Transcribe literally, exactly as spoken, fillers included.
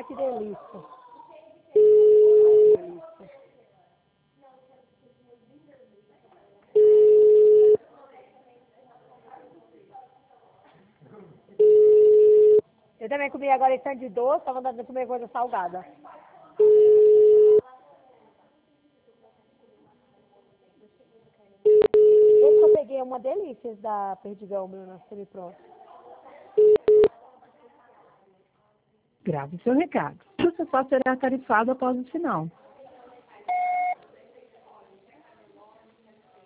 Ai, que delícia. Que delícia. Eu também comi agora esse tanto de doce, tava andando de comer coisa salgada. Esse que eu peguei é uma delícia da Perdigão, Bruna, semi-pronto. Grave seu recado. O seu só será tarifado após o sinal.